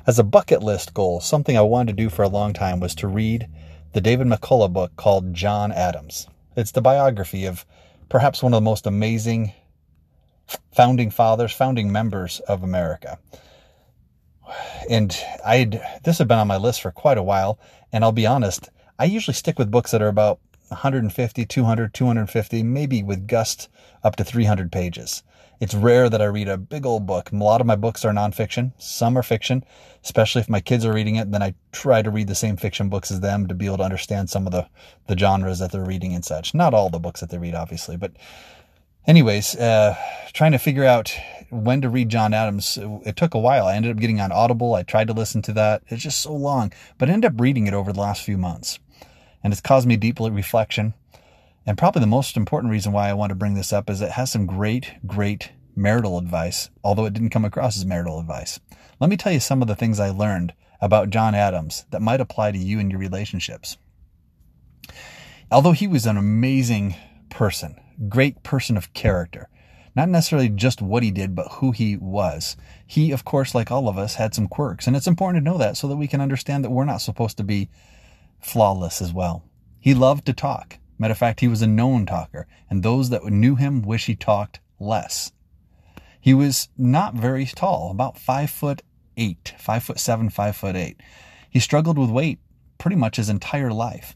As a bucket list goal, something I wanted to do for a long time was to read the David McCullough book called John Adams. It's the biography of perhaps one of the most amazing founding fathers, founding members of America. And this had been on my list for quite a while, and I'll be honest, I usually stick with books that are about 150, 200, 250, maybe with gust up to 300 pages. It's rare that I read a big old book. A lot of my books are nonfiction. Some are fiction, especially if my kids are reading it. Then I try to read the same fiction books as them to be able to understand some of the genres that they're reading and such. Not all the books that they read, obviously. But anyways, trying to figure out when to read John Adams, it took a while. I ended up getting on Audible. I tried to listen to that. It's just so long. But I ended up reading it over the last few months. And it's caused me deep reflection. And probably the most important reason why I want to bring this up is it has some great marital advice, although it didn't come across as marital advice. Let me tell you some of the things I learned about John Adams that might apply to you and your relationships. Although he was an amazing person, great person of character, not necessarily just what he did, but who he was. He, of course, like all of us, had some quirks. And it's important to know that so that we can understand that we're not supposed to be flawless as well. He loved to talk. Matter of fact, he was a known talker, and those that knew him wish he talked less. He was not very tall, about 5'8", 5'7", 5'8". He struggled with weight pretty much his entire life.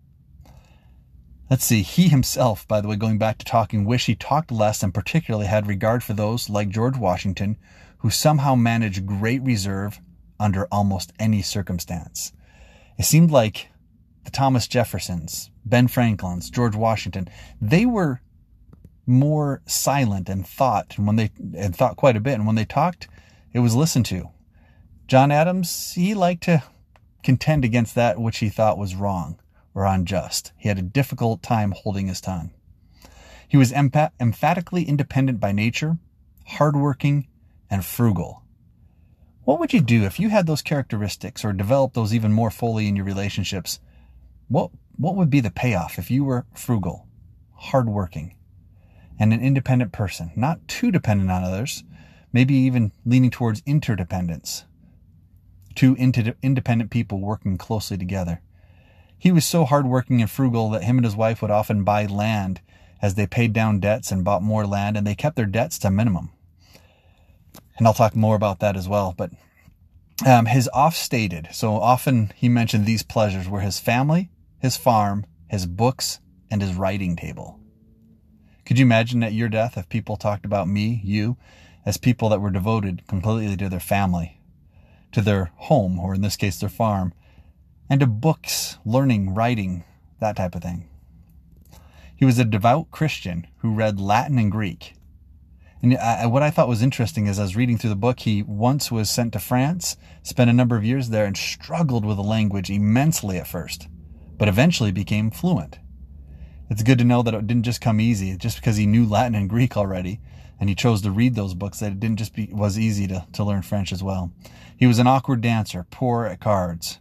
Let's see, he himself, by the way, going back to talking, wish he talked less and particularly had regard for those like George Washington, who somehow managed great reserve under almost any circumstance. It seemed like the Thomas Jeffersons, Ben Franklins, George Washington, they were more silent and thought quite a bit. And when they talked, it was listened to. John Adams, he liked to contend against that which he thought was wrong or unjust. He had a difficult time holding his tongue. He was emphatically independent by nature, hardworking, and frugal. What would you do if you had those characteristics or developed those even more fully in your relationships? What would be the payoff if you were frugal, hardworking, and an independent person, not too dependent on others, maybe even leaning towards interdependence, two independent people working closely together? He was so hardworking and frugal that him and his wife would often buy land as they paid down debts and bought more land, and they kept their debts to a minimum. And I'll talk more about that as well. But his oft-stated, so often he mentioned these pleasures were his family, his farm, his books, and his writing table. Could you imagine at your death if people talked about me, you, as people that were devoted completely to their family, to their home, or in this case their farm, and to books, learning, writing, that type of thing? He was a devout Christian who read Latin and Greek. And what I thought was interesting is I was reading through the book, he once was sent to France, spent a number of years there, and struggled with the language immensely at first, but eventually became fluent. It's good to know that it didn't just come easy, just because he knew Latin and Greek already, and he chose to read those books, that it didn't just was easy to learn French as well. He was an awkward dancer, poor at cards.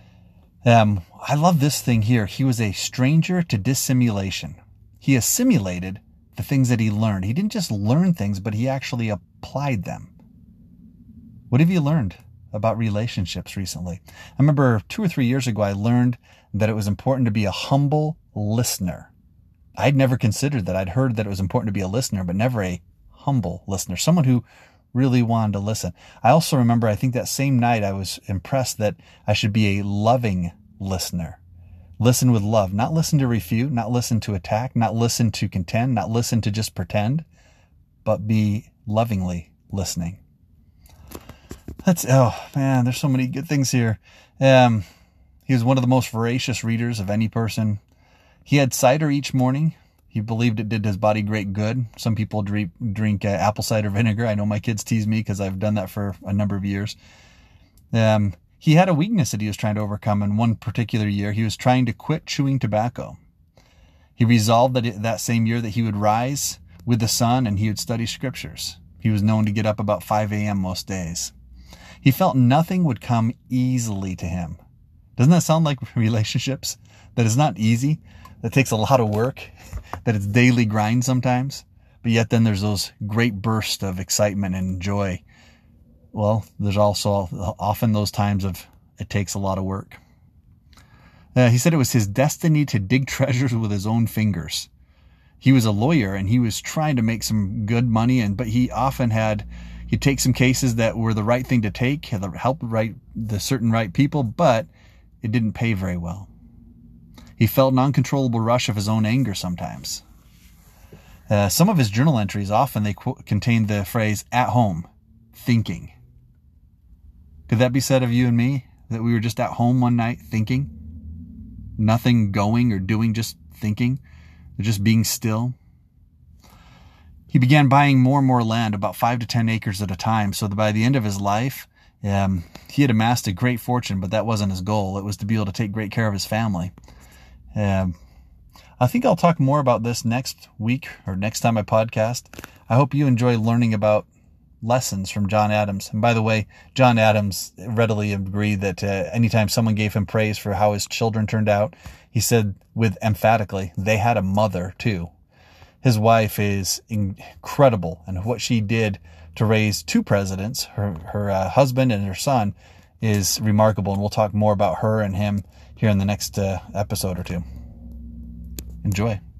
I love this thing here. He was a stranger to dissimulation. He assimilated the things that he learned. He didn't just learn things, but he actually applied them. What have you learned about relationships recently? I remember 2 or 3 years ago, I learned that it was important to be a humble listener. I'd never considered that. I'd heard that it was important to be a listener, but never a humble listener, someone who really wanted to listen. I also remember, I think that same night, I was impressed that I should be a loving listener. Listen with love, not listen to refute, not listen to attack, not listen to contend, not listen to just pretend, but be lovingly listening. Oh man, there's so many good things here. He was one of the most voracious readers of any person. He had cider each morning. He believed it did his body great good. Some people drink apple cider vinegar. I know my kids tease me because I've done that for a number of years. He had a weakness that he was trying to overcome. In one particular year, he was trying to quit chewing tobacco. He resolved that same year that he would rise with the sun and he would study scriptures. He was known to get up about 5 a.m. most days. He felt nothing would come easily to him. Doesn't that sound like relationships? That it's not easy, that takes a lot of work, that it's daily grind sometimes, but yet then there's those great bursts of excitement and joy. well, there's also often those times of it takes a lot of work. He said it was his destiny to dig treasures with his own fingers. He was a lawyer and he was trying to make some good money, but he often he'd take some cases that were the right thing to take, help the certain right people, but it didn't pay very well. He felt an uncontrollable rush of his own anger sometimes. Some of his journal entries, often they contained the phrase, "at home, thinking." Could that be said of you and me? That we were just at home one night thinking? Nothing going or doing, just thinking, just being still. He began buying more and more land, about 5 to 10 acres at a time, so that by the end of his life, he had amassed a great fortune, but that wasn't his goal. It was to be able to take great care of his family. I think I'll talk more about this next week or next time I podcast. I hope you enjoy learning about lessons from John Adams. And by the way, John Adams readily agreed that anytime someone gave him praise for how his children turned out, he said with emphatically, they had a mother too. His wife is incredible, and what she did to raise 2 presidents, her husband and her son, is remarkable. And we'll talk more about her and him here in the next episode or 2. Enjoy.